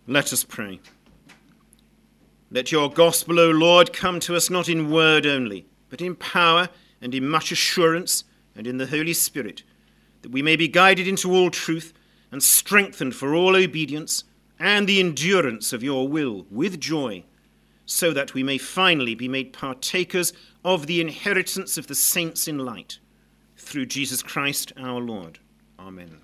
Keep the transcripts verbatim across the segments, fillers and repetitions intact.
Let us pray. Let your gospel, O Lord, come to us not in word only, but in power and in much assurance and in the Holy Spirit, that we may be guided into all truth and strengthened for all obedience and the endurance of your will with joy, so that we may finally be made partakers of the inheritance of the saints in light, through Jesus Christ our Lord. Amen.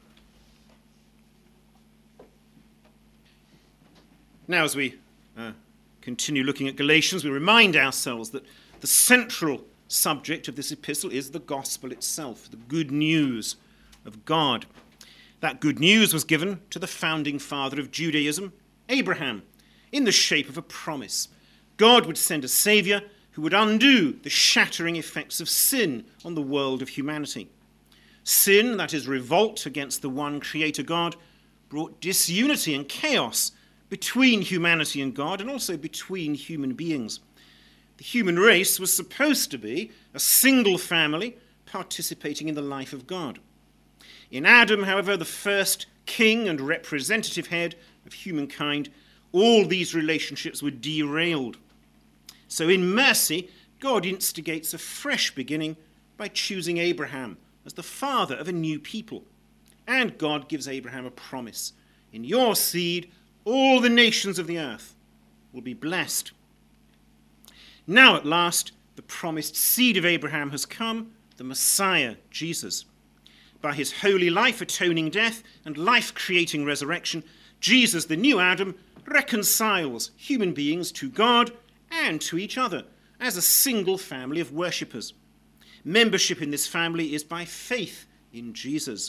Now, as we uh, continue looking at Galatians, we remind ourselves that the central subject of this epistle is the gospel itself, the good news of God. That good news was given to the founding father of Judaism, Abraham, in the shape of a promise. God would send a saviour who would undo the shattering effects of sin on the world of humanity. Sin, that is, revolt against the one creator God, brought disunity and chaos between humanity and God, and also between human beings. The human race was supposed to be a single family participating in the life of God. In Adam, however, the first king and representative head of humankind, all these relationships were derailed. So in mercy, God instigates a fresh beginning by choosing Abraham as the father of a new people. And God gives Abraham a promise. In your seed, all the nations of the earth will be blessed. Now at last, the promised seed of Abraham has come, the Messiah, Jesus. By his holy life, atoning death, and life-creating resurrection, Jesus, the new Adam, reconciles human beings to God and to each other as a single family of worshippers. Membership in this family is by faith in Jesus.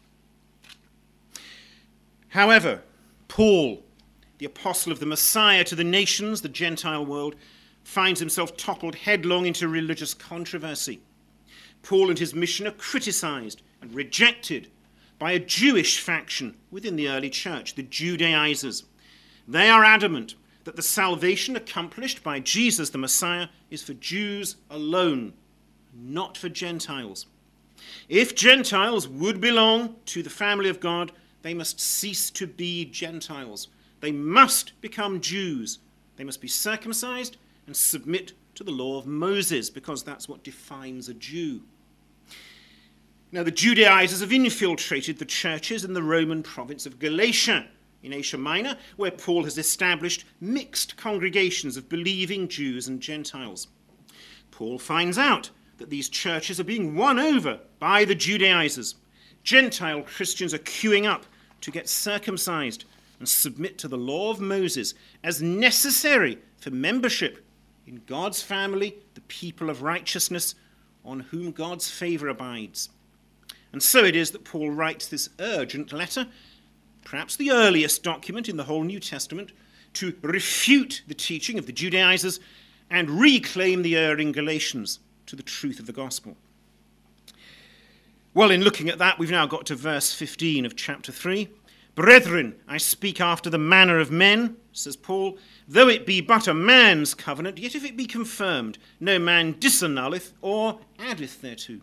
However, Paul, the apostle of the Messiah to the nations, the Gentile world, finds himself toppled headlong into religious controversy. Paul and his mission are criticized and rejected by a Jewish faction within the early church, the Judaizers. They are adamant that the salvation accomplished by Jesus the Messiah is for Jews alone, not for Gentiles. If Gentiles would belong to the family of God, they must cease to be Gentiles. They must become Jews. They must be circumcised and submit to the law of Moses, because that's what defines a Jew. Now, the Judaizers have infiltrated the churches in the Roman province of Galatia in Asia Minor, where Paul has established mixed congregations of believing Jews and Gentiles. Paul finds out that these churches are being won over by the Judaizers. Gentile Christians are queuing up to get circumcised and submit to the law of Moses as necessary for membership in God's family, the people of righteousness, on whom God's favour abides. And so it is that Paul writes this urgent letter, perhaps the earliest document in the whole New Testament, to refute the teaching of the Judaizers and reclaim the erring Galatians to the truth of the gospel. Well, in looking at that, we've now got to verse fifteen of chapter three. Brethren, I speak after the manner of men, says Paul, though it be but a man's covenant, yet if it be confirmed, no man disannulleth or addeth thereto.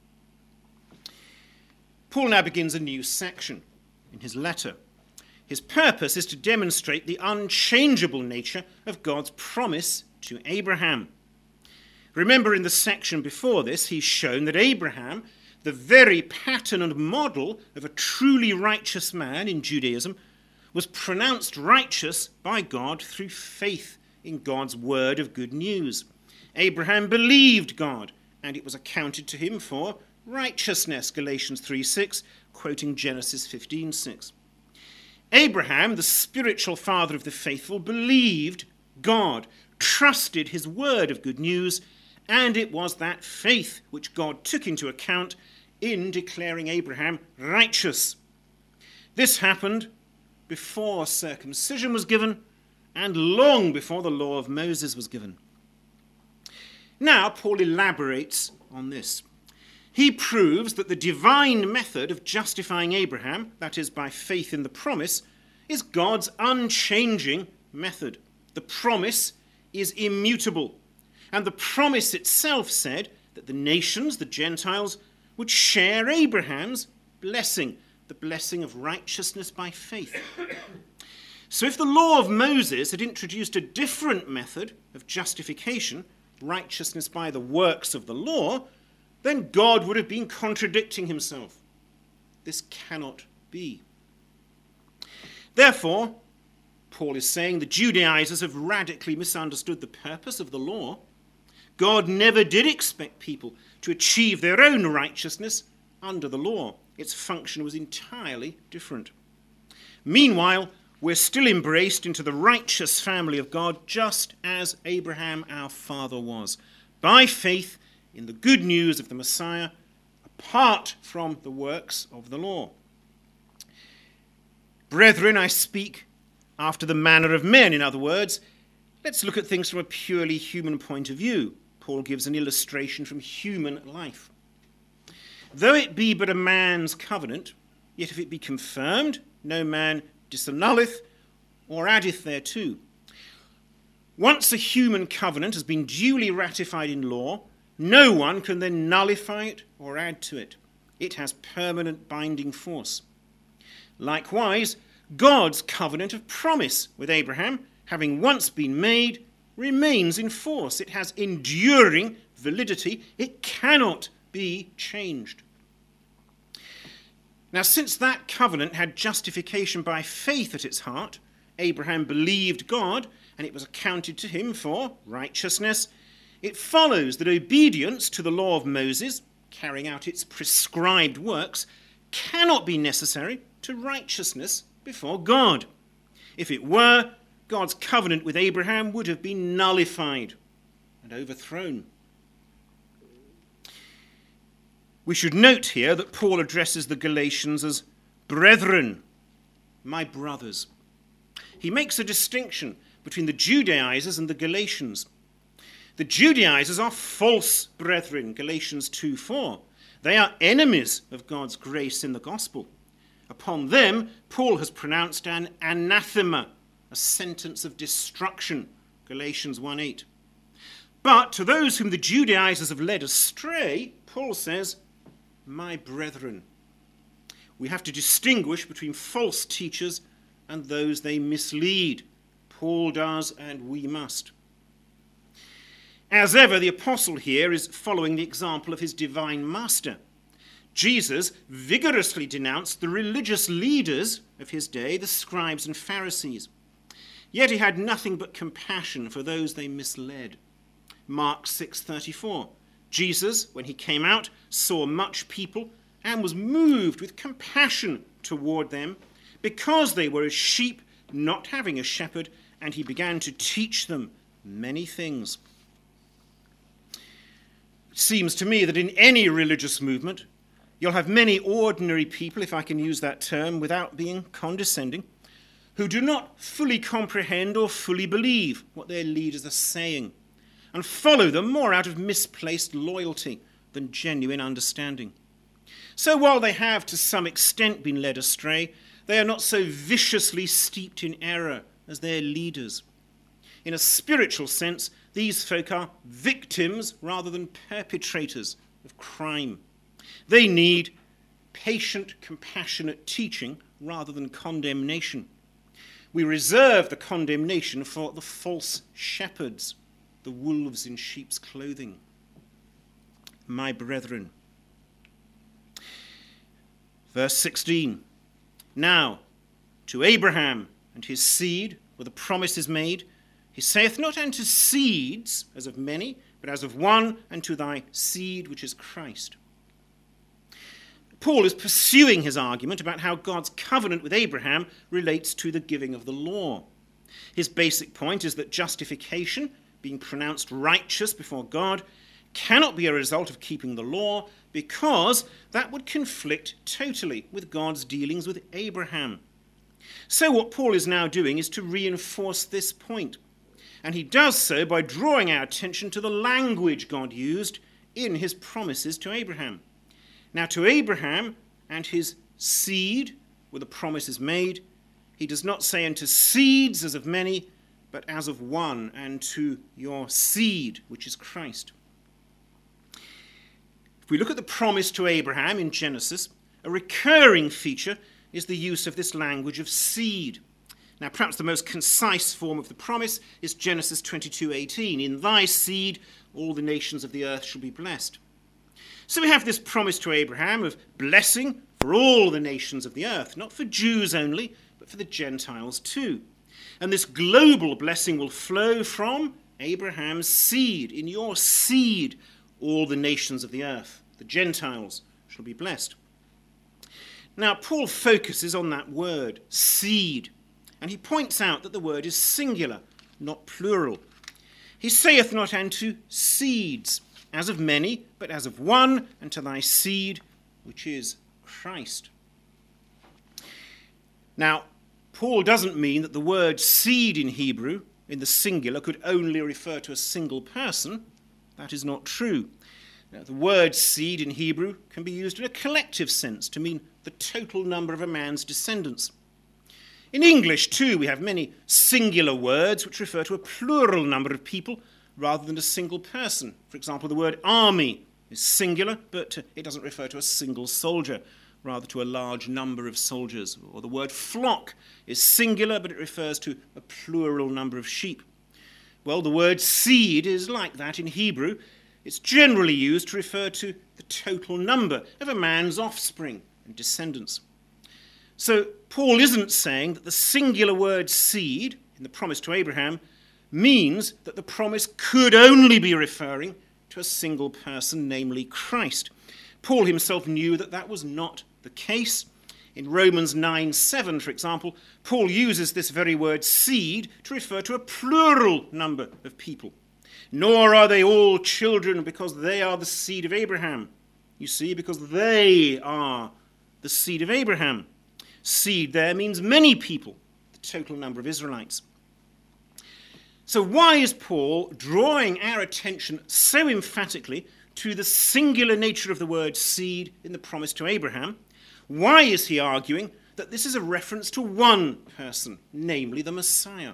Paul now begins a new section in his letter. His purpose is to demonstrate the unchangeable nature of God's promise to Abraham. Remember, in the section before this, he's shown that Abraham, the very pattern and model of a truly righteous man in Judaism, was pronounced righteous by God through faith in God's word of good news. Abraham believed God, and it was accounted to him for righteousness, Galatians three six, quoting Genesis fifteen six. Abraham, the spiritual father of the faithful, believed God, trusted his word of good news, and it was that faith which God took into account in declaring Abraham righteous. This happened before circumcision was given and long before the law of Moses was given. Now, Paul elaborates on this. He proves that the divine method of justifying Abraham, that is, by faith in the promise, is God's unchanging method. The promise is immutable. And the promise itself said that the nations, the Gentiles, would share Abraham's blessing, the blessing of righteousness by faith. So if the law of Moses had introduced a different method of justification, righteousness by the works of the law, then God would have been contradicting himself. This cannot be. Therefore, Paul is saying the Judaizers have radically misunderstood the purpose of the law. God never did expect people to achieve their own righteousness under the law. Its function was entirely different. Meanwhile, we're still embraced into the righteous family of God, just as Abraham our father was, by faith in the good news of the Messiah, apart from the works of the law. Brethren, I speak after the manner of men. In other words, let's look at things from a purely human point of view. Paul gives an illustration from human life. Though it be but a man's covenant, yet if it be confirmed, no man disannulleth or addeth thereto. Once a human covenant has been duly ratified in law, no one can then nullify it or add to it. It has permanent binding force. Likewise, God's covenant of promise with Abraham, having once been made, remains in force. It has enduring validity. It cannot be changed. Now, since that covenant had justification by faith at its heart, Abraham believed God, and it was accounted to him for righteousness, it follows that obedience to the law of Moses, carrying out its prescribed works, cannot be necessary to righteousness before God. If it were, God's covenant with Abraham would have been nullified and overthrown. We should note here that Paul addresses the Galatians as brethren, my brothers. He makes a distinction between the Judaizers and the Galatians. The Judaizers are false brethren, Galatians two four. They are enemies of God's grace in the gospel. Upon them, Paul has pronounced an anathema, a sentence of destruction, Galatians one eight. But to those whom the Judaizers have led astray, Paul says, my brethren. We have to distinguish between false teachers and those they mislead. Paul does, and we must. As ever, the apostle here is following the example of his divine master. Jesus vigorously denounced the religious leaders of his day, the scribes and Pharisees. Yet he had nothing but compassion for those they misled. Mark six thirty-four. Jesus, when he came out, saw much people and was moved with compassion toward them because they were as sheep not having a shepherd, and he began to teach them many things. It seems to me that in any religious movement, you'll have many ordinary people, if I can use that term without being condescending, who do not fully comprehend or fully believe what their leaders are saying, and follow them more out of misplaced loyalty than genuine understanding. So while they have to some extent been led astray, they are not so viciously steeped in error as their leaders. In a spiritual sense, these folk are victims rather than perpetrators of crime. They need patient, compassionate teaching rather than condemnation. We reserve the condemnation for the false shepherds, the wolves in sheep's clothing. My brethren. Verse sixteen. Now, to Abraham and his seed were the promises made. He saith not unto seeds, as of many, but as of one, and to thy seed, which is Christ. Paul is pursuing his argument about how God's covenant with Abraham relates to the giving of the law. His basic point is that justification, being pronounced righteous before God, cannot be a result of keeping the law, because that would conflict totally with God's dealings with Abraham. So what Paul is now doing is to reinforce this point, and he does so by drawing our attention to the language God used in his promises to Abraham. Now, to Abraham and his seed were the promises made. He does not say unto seeds as of many, but as of one, and to your seed, which is Christ. If we look at the promise to Abraham in Genesis, a recurring feature is the use of this language of seed. Now, perhaps the most concise form of the promise is Genesis twenty-two eighteen. In thy seed all the nations of the earth shall be blessed. So we have this promise to Abraham of blessing for all the nations of the earth, not for Jews only, but for the Gentiles too. And this global blessing will flow from Abraham's seed. In your seed all the nations of the earth, the Gentiles, shall be blessed. Now, Paul focuses on that word, seed, and he points out that the word is singular, not plural. He saith not unto seeds, as of many, but as of one, and to thy seed, which is Christ. Now, Paul doesn't mean that the word seed in Hebrew, in the singular, could only refer to a single person. That is not true. Now, the word seed in Hebrew can be used in a collective sense to mean the total number of a man's descendants. In English, too, we have many singular words which refer to a plural number of people rather than a single person. For example, the word army is singular, but it doesn't refer to a single soldier, rather to a large number of soldiers. Or the word flock is singular, but it refers to a plural number of sheep. Well, the word seed is like that in Hebrew. It's generally used to refer to the total number of a man's offspring and descendants. So Paul isn't saying that the singular word seed in the promise to Abraham means that the promise could only be referring to a single person, namely Christ. Paul himself knew that that was not the case. In Romans nine seven, for example, Paul uses this very word seed to refer to a plural number of people. Nor are they all children because they are the seed of Abraham. You see, because they are the seed of Abraham. Seed there means many people, the total number of Israelites. So why is Paul drawing our attention so emphatically to the singular nature of the word seed in the promise to Abraham? Why is he arguing that this is a reference to one person, namely the Messiah?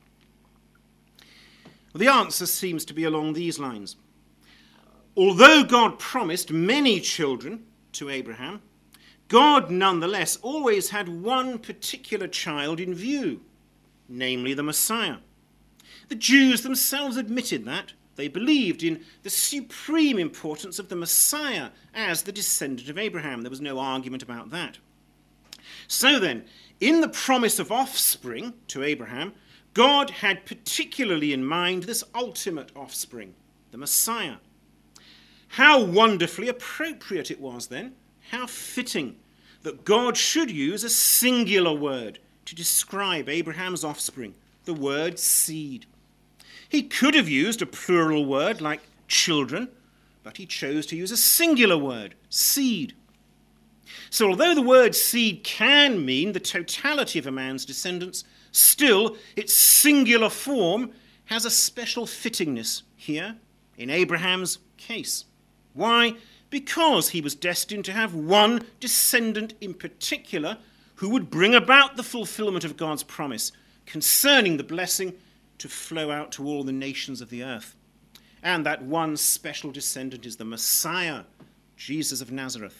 Well, the answer seems to be along these lines. Although God promised many children to Abraham, God nonetheless always had one particular child in view, namely the Messiah. The Jews themselves admitted that. They believed in the supreme importance of the Messiah as the descendant of Abraham. There was no argument about that. So then, in the promise of offspring to Abraham, God had particularly in mind this ultimate offspring, the Messiah. How wonderfully appropriate it was then, how fitting that God should use a singular word to describe Abraham's offspring, the word seed. He could have used a plural word like children, but he chose to use a singular word, seed. So although the word seed can mean the totality of a man's descendants, still its singular form has a special fittingness here in Abraham's case. Why? Because he was destined to have one descendant in particular who would bring about the fulfillment of God's promise concerning the blessing to flow out to all the nations of the earth. And that one special descendant is the Messiah, Jesus of Nazareth.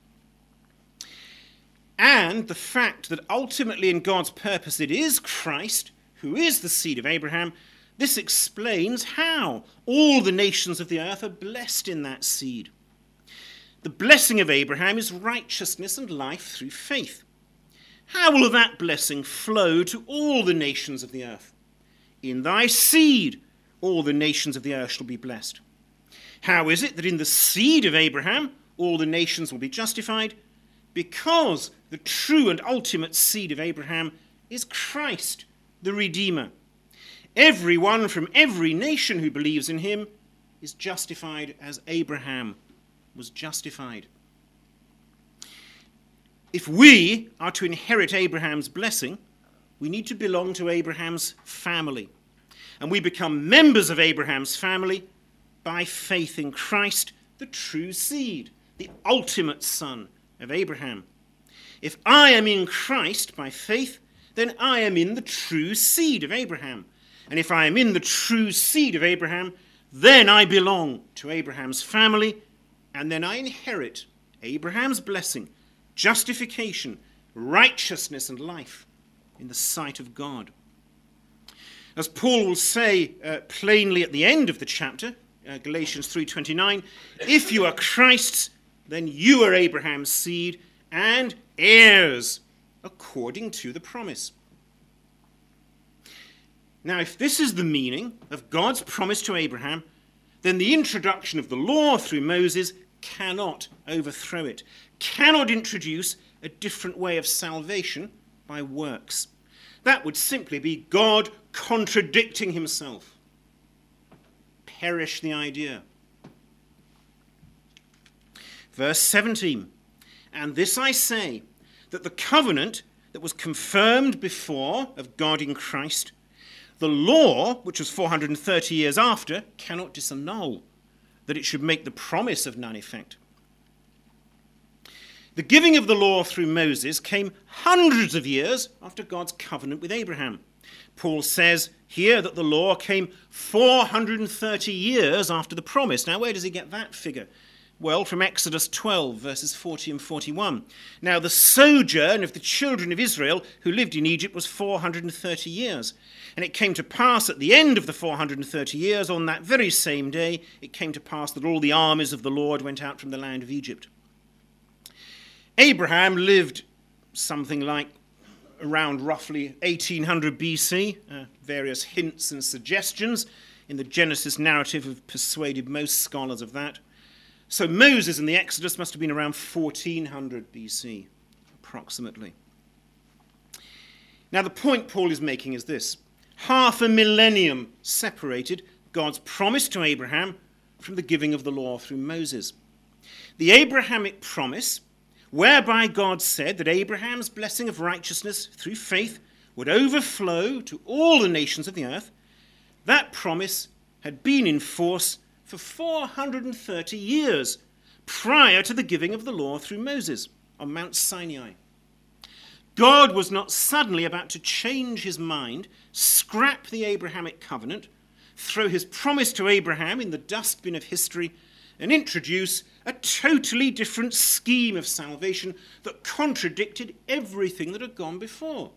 And the fact that ultimately in God's purpose it is Christ who is the seed of Abraham, this explains how all the nations of the earth are blessed in that seed. The blessing of Abraham is righteousness and life through faith. How will that blessing flow to all the nations of the earth? In thy seed all the nations of the earth shall be blessed. How is it that in the seed of Abraham all the nations will be justified? Because the true and ultimate seed of Abraham is Christ, the Redeemer. Everyone from every nation who believes in him is justified as Abraham was justified. If we are to inherit Abraham's blessing, we need to belong to Abraham's family. And we become members of Abraham's family by faith in Christ, the true seed, the ultimate son of Abraham. If I am in Christ by faith, then I am in the true seed of Abraham. And if I am in the true seed of Abraham, then I belong to Abraham's family, and then I inherit Abraham's blessing, justification, righteousness, and life. in the sight of God. As Paul will say uh, plainly at the end of the chapter, uh, Galatians three twenty-nine, if you are Christ's, then you are Abraham's seed and heirs according to the promise. Now, if this is the meaning of God's promise to Abraham, then the introduction of the law through Moses cannot overthrow it, cannot introduce a different way of salvation by works. That would simply be God contradicting himself. Perish the idea. Verse seventeen, and this I say, that the covenant that was confirmed before of God in Christ, the law, which was four hundred thirty years after, cannot disannul, that it should make the promise of none effect. The giving of the law through Moses came hundreds of years after God's covenant with Abraham. Paul says here that the law came four hundred thirty years after the promise. Now, where does he get that figure? Well, from Exodus twelve, verses forty and forty-one. Now, the sojourn of the children of Israel who lived in Egypt was four hundred thirty years. And it came to pass at the end of the four hundred thirty years, on that very same day, it came to pass that all the armies of the Lord went out from the land of Egypt. Abraham lived something like around roughly eighteen hundred B C. Uh, various hints and suggestions in the Genesis narrative have persuaded most scholars of that. So Moses and the Exodus must have been around fourteen hundred B C, approximately. Now, the point Paul is making is this. Half a millennium separated God's promise to Abraham from the giving of the law through Moses. The Abrahamic promise, whereby God said that Abraham's blessing of righteousness through faith would overflow to all the nations of the earth, that promise had been in force for four hundred thirty years prior to the giving of the law through Moses on Mount Sinai. God was not suddenly about to change his mind, scrap the Abrahamic covenant, throw his promise to Abraham in the dustbin of history, and introduce a totally different scheme of salvation that contradicted everything that had gone before.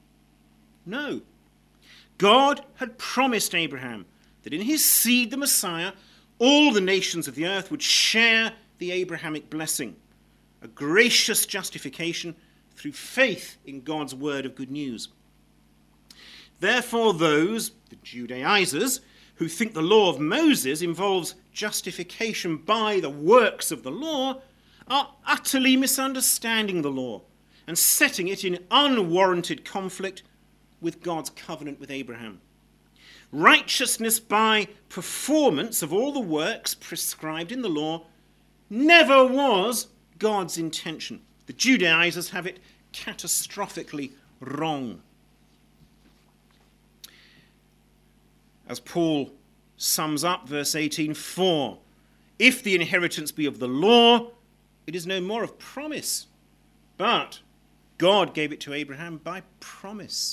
No. God had promised Abraham that in his seed, the Messiah, all the nations of the earth would share the Abrahamic blessing, a gracious justification through faith in God's word of good news. Therefore, those, the Judaizers, who think the law of Moses involves justification by the works of the law, are utterly misunderstanding the law and setting it in unwarranted conflict with God's covenant with Abraham. Righteousness by performance of all the works prescribed in the law never was God's intention. The Judaizers have it catastrophically wrong. As Paul sums up verse eighteen, for if the inheritance be of the law, it is no more of promise, but God gave it to Abraham by promise.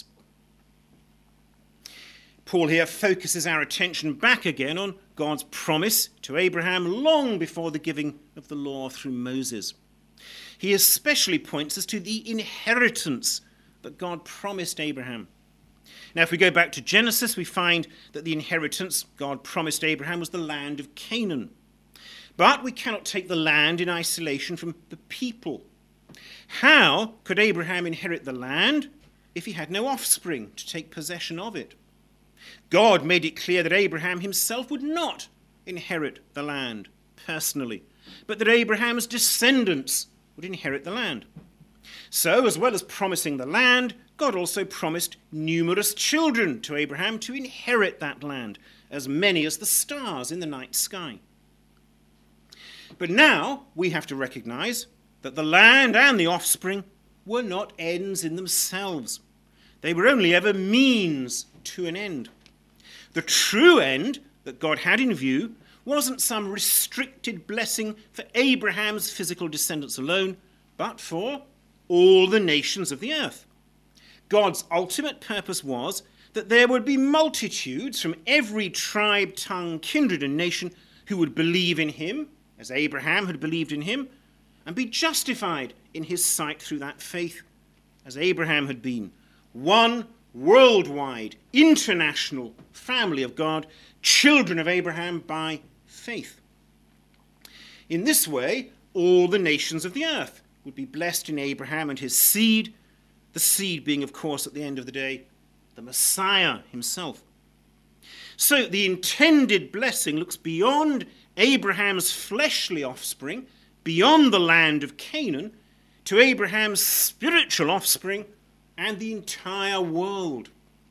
Paul here focuses our attention back again on God's promise to Abraham long before the giving of the law through Moses. He especially points us to the inheritance that God promised Abraham. Now, if we go back to Genesis, we find that the inheritance God promised Abraham was the land of Canaan. But we cannot take the land in isolation from the people. How could Abraham inherit the land if he had no offspring to take possession of it? God made it clear that Abraham himself would not inherit the land personally, but that Abraham's descendants would inherit the land. So, as well as promising the land, God also promised numerous children to Abraham to inherit that land, as many as the stars in the night sky. But now we have to recognize that the land and the offspring were not ends in themselves. They were only ever means to an end. The true end that God had in view wasn't some restricted blessing for Abraham's physical descendants alone, but for all the nations of the earth. God's ultimate purpose was that there would be multitudes from every tribe, tongue, kindred, and nation who would believe in him, as Abraham had believed in him, and be justified in his sight through that faith, as Abraham had been. one worldwide, international family of God, children of Abraham by faith. In this way, all the nations of the earth would be blessed in Abraham and his seed, the seed being, of course, at the end of the day, the Messiah himself. So the intended blessing looks beyond Abraham's fleshly offspring, beyond the land of Canaan, to Abraham's spiritual offspring and the entire world.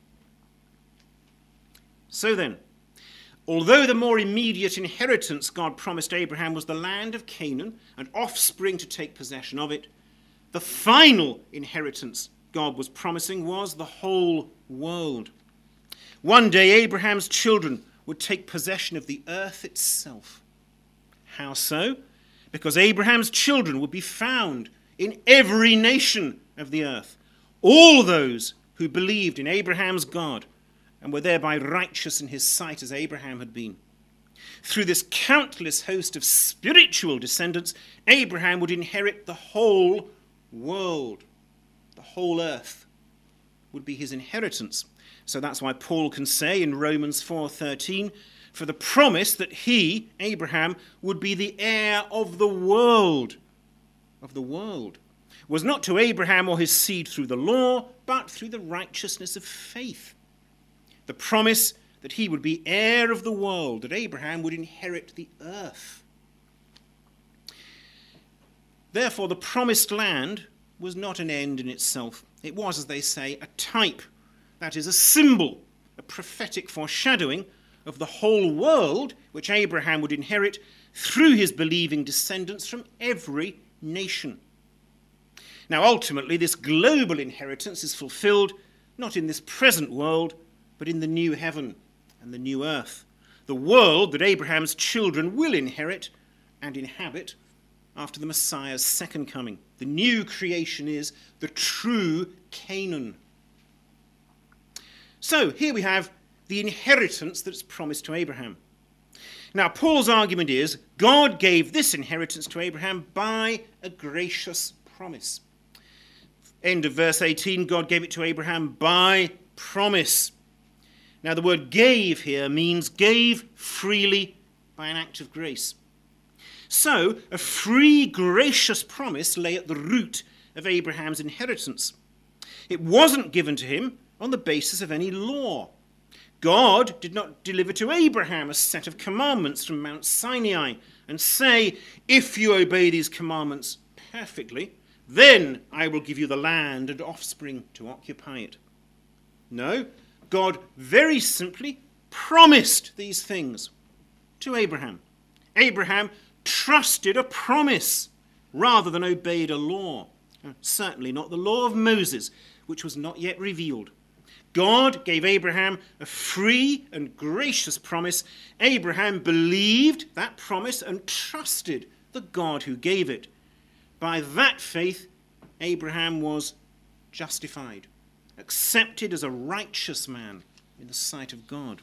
So then, although the more immediate inheritance God promised Abraham was the land of Canaan and offspring to take possession of it, the final inheritance God was promising was the whole world. One day Abraham's children would take possession of the earth itself. How so? Because Abraham's children would be found in every nation of the earth, all those who believed in Abraham's God and were thereby righteous in his sight as Abraham had been. Through this countless host of spiritual descendants, Abraham would inherit the whole world. The whole earth would be his inheritance. So that's why Paul can say in Romans four thirteen, for the promise that he, Abraham, would be the heir of the world, of the world, was not to Abraham or his seed through the law, but through the righteousness of faith. The promise that he would be heir of the world, that Abraham would inherit the earth. Therefore, the promised land was not an end in itself. It was, as they say, a type, that is, a symbol, a prophetic foreshadowing of the whole world which Abraham would inherit through his believing descendants from every nation. Now, ultimately, this global inheritance is fulfilled not in this present world, but in the new heaven and the new earth, the world that Abraham's children will inherit and inhabit after the Messiah's second coming. The new creation is the true Canaan. So here we have the inheritance that's promised to Abraham. Now, Paul's argument is God gave this inheritance to Abraham by a gracious promise. End of verse eighteen, God gave it to Abraham by promise. Now, the word gave here means gave freely by an act of grace. So, a free, gracious promise lay at the root of Abraham's inheritance. It wasn't given to him on the basis of any law. God did not deliver to Abraham a set of commandments from Mount Sinai and say, if you obey these commandments perfectly, then I will give you the land and offspring to occupy it. No, God very simply promised these things to Abraham. Abraham trusted a promise rather than obeyed a law. Certainly not the law of Moses, which was not yet revealed. God gave Abraham a free and gracious promise. Abraham believed that promise and trusted the God who gave it. By that faith, Abraham was justified, accepted as a righteous man in the sight of God.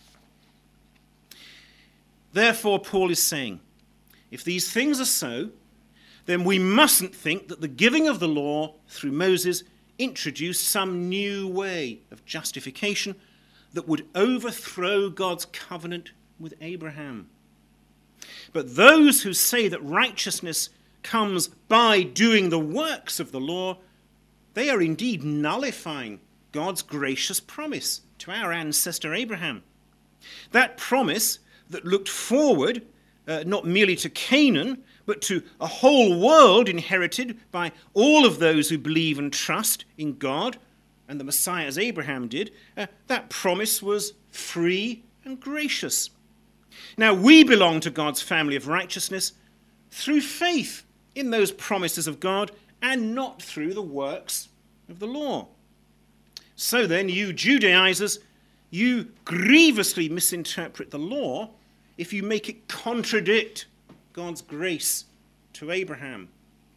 Therefore, Paul is saying, if these things are so, then we mustn't think that the giving of the law through Moses introduced some new way of justification that would overthrow God's covenant with Abraham. But those who say that righteousness comes by doing the works of the law, they are indeed nullifying God's gracious promise to our ancestor Abraham. That promise that looked forward uh, not merely to Canaan, but to a whole world inherited by all of those who believe and trust in God and the Messiah as Abraham did, uh, that promise was free and gracious. Now, we belong to God's family of righteousness through faith in those promises of God and not through the works of the law. So then, you Judaizers, you grievously misinterpret the law if you make it contradict God's grace to Abraham.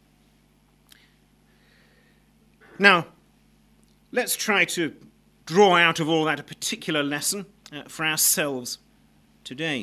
Now, let's try to draw out of all that a particular lesson uh, for ourselves today.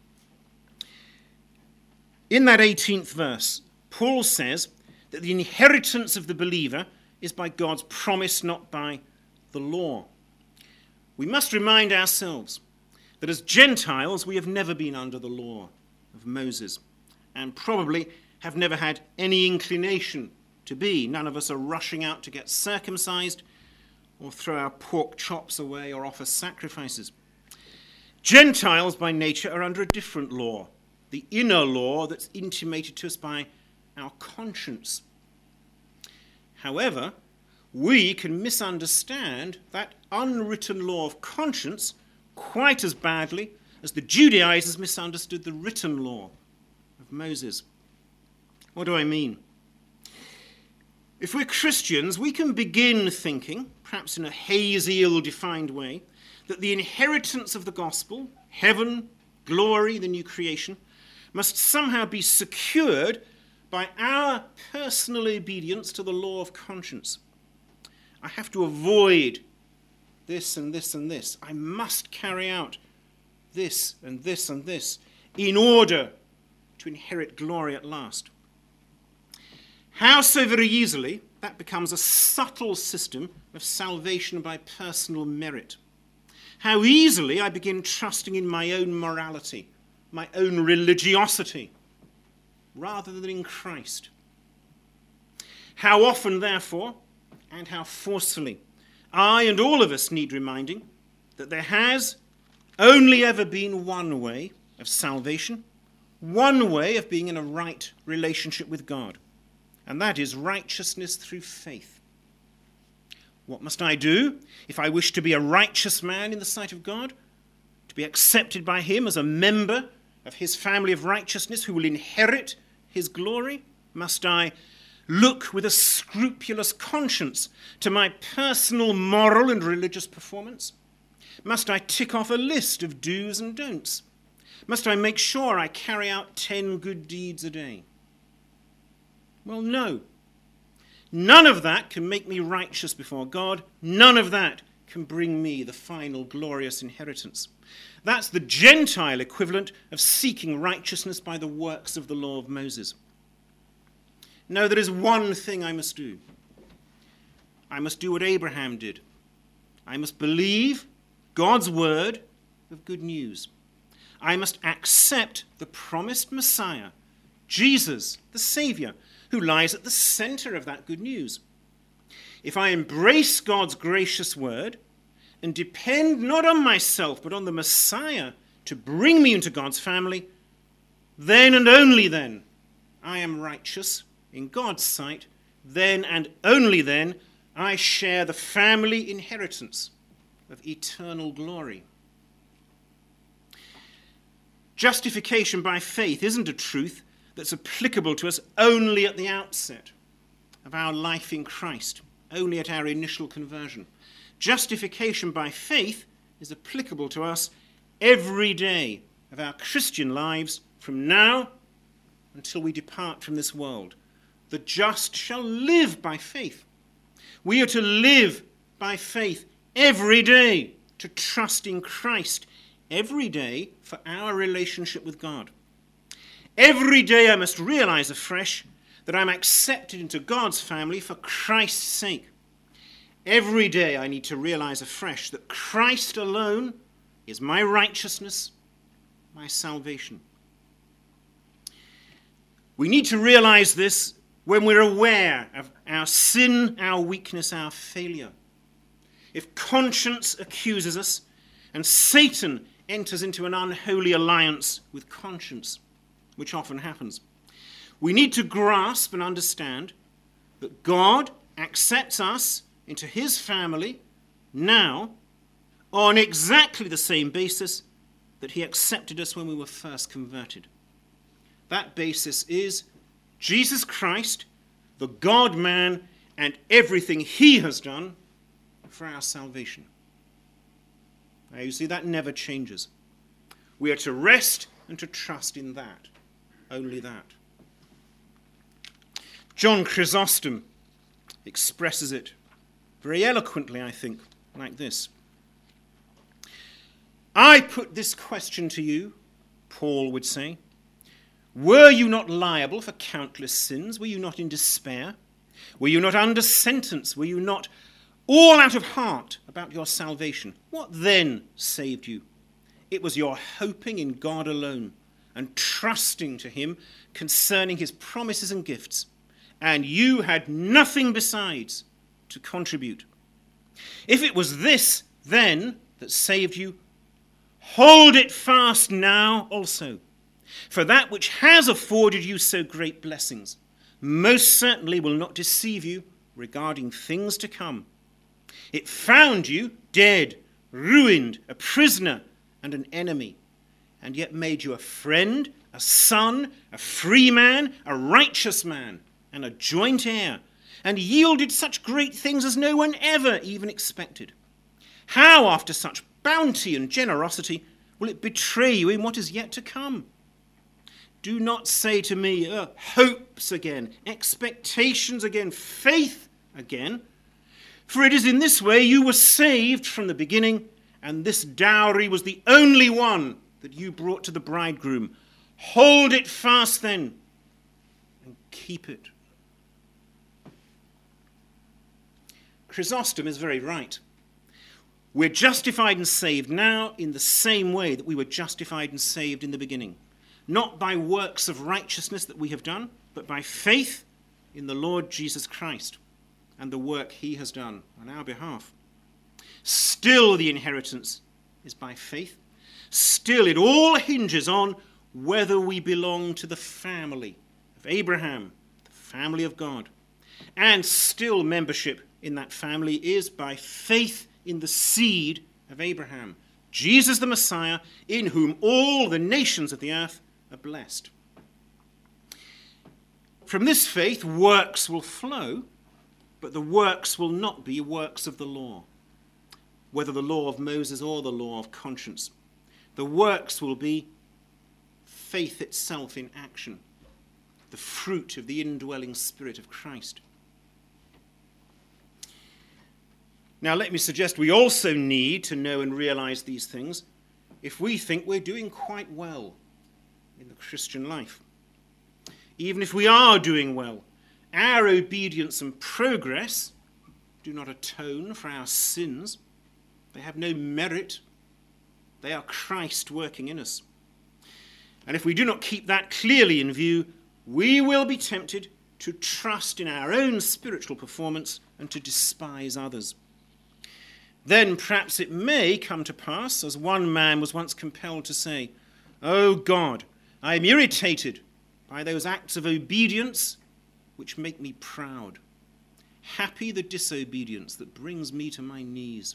In that eighteenth verse, Paul says that the inheritance of the believer is by God's promise, not by the law. We must remind ourselves that as Gentiles we have never been under the law of Moses, and probably have never had any inclination to be. None of us are rushing out to get circumcised or throw our pork chops away or offer sacrifices. Gentiles by nature are under a different law, the inner law that's intimated to us by our conscience. However, we can misunderstand that unwritten law of conscience quite as badly as the Judaizers misunderstood the written law of Moses. What do I mean? If we're Christians, we can begin thinking, perhaps in a hazy, ill-defined way, that the inheritance of the gospel, heaven, glory, the new creation, must somehow be secured by our personal obedience to the law of conscience. I have to avoid this and this and this. I must carry out this and this and this in order to inherit glory at last. How so very easily that becomes a subtle system of salvation by personal merit. How easily I begin trusting in my own morality, my own religiosity, rather than in Christ. How often, therefore, and how forcefully, I and all of us need reminding that there has only ever been one way of salvation, one way of being in a right relationship with God, and that is righteousness through faith. What must I do if I wish to be a righteous man in the sight of God, to be accepted by him as a member of his family of righteousness who will inherit his glory? Must I look with a scrupulous conscience to my personal moral and religious performance? Must I tick off a list of do's and don'ts? Must I make sure I carry out ten good deeds a day? Well, no. None of that can make me righteous before God. None of that can bring me the final glorious inheritance. That's the Gentile equivalent of seeking righteousness by the works of the law of Moses. No, there is one thing I must do. I must do what Abraham did. I must believe God's word of good news. I must accept the promised Messiah, Jesus, the Savior, who lies at the center of that good news. If I embrace God's gracious word and depend not on myself but on the Messiah to bring me into God's family, then and only then I am righteous in God's sight. Then and only then I share the family inheritance of eternal glory. Justification by faith isn't a truth that's applicable to us only at the outset of our life in Christ, only at our initial conversion. Justification by faith is applicable to us every day of our Christian lives from now until we depart from this world. The just shall live by faith. We are to live by faith every day, to trust in Christ every day for our relationship with God. Every day I must realize afresh that I'm accepted into God's family for Christ's sake. Every day I need to realize afresh that Christ alone is my righteousness, my salvation. We need to realize this when we're aware of our sin, our weakness, our failure. If conscience accuses us and Satan enters into an unholy alliance with conscience, which often happens, we need to grasp and understand that God accepts us into his family now on exactly the same basis that he accepted us when we were first converted. That basis is Jesus Christ, the God-man, and everything he has done for our salvation. Now you see, that never changes. We are to rest and to trust in that, only that. John Chrysostom expresses it very eloquently, I think, like this. I put this question to you, Paul would say. Were you not liable for countless sins? Were you not in despair? Were you not under sentence? Were you not all out of heart about your salvation. What then saved you? It was your hoping in God alone and trusting to him concerning his promises and gifts, and you had nothing besides to contribute. If it was this then that saved you, hold it fast now also, for that which has afforded you so great blessings most certainly will not deceive you regarding things to come. It found you dead, ruined, a prisoner, and an enemy, and yet made you a friend, a son, a free man, a righteous man, and a joint heir, and yielded such great things as no one ever even expected. How, after such bounty and generosity, will it betray you in what is yet to come? Do not say to me, uh, hopes again, expectations again, faith again. For it is in this way you were saved from the beginning, and this dowry was the only one that you brought to the bridegroom. Hold it fast then, and keep it. Chrysostom is very right. We're justified and saved now in the same way that we were justified and saved in the beginning. Not by works of righteousness that we have done, but by faith in the Lord Jesus Christ and the work he has done on our behalf. Still the inheritance is by faith. Still it all hinges on whether we belong to the family of Abraham, the family of God. And still membership in that family is by faith in the seed of Abraham, Jesus the Messiah, in whom all the nations of the earth are blessed. From this faith, works will flow, but the works will not be works of the law, whether the law of Moses or the law of conscience. The works will be faith itself in action, the fruit of the indwelling Spirit of Christ. Now, let me suggest we also need to know and realize these things if we think we're doing quite well in the Christian life. Even if we are doing well, our obedience and progress do not atone for our sins. They have no merit. They are Christ working in us. And if we do not keep that clearly in view, we will be tempted to trust in our own spiritual performance and to despise others. Then perhaps it may come to pass, as one man was once compelled to say, "Oh God, I am irritated by those acts of obedience which make me proud. Happy the disobedience that brings me to my knees."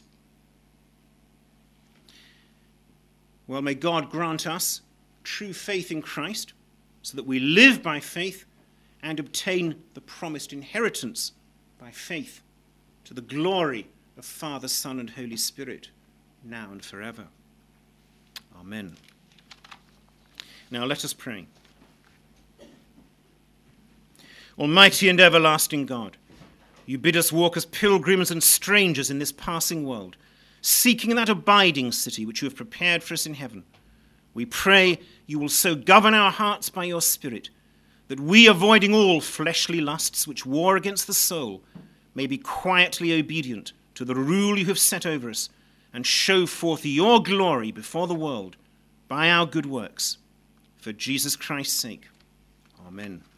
Well, may God grant us true faith in Christ, so that we live by faith and obtain the promised inheritance by faith, to the glory of Father, Son, and Holy Spirit, now and forever. Amen. Now let us pray. Almighty and everlasting God, you bid us walk as pilgrims and strangers in this passing world, seeking that abiding city which you have prepared for us in heaven. We pray you will so govern our hearts by your Spirit, that we, avoiding all fleshly lusts which war against the soul, may be quietly obedient to the rule you have set over us, and show forth your glory before the world by our good works. For Jesus Christ's sake. Amen.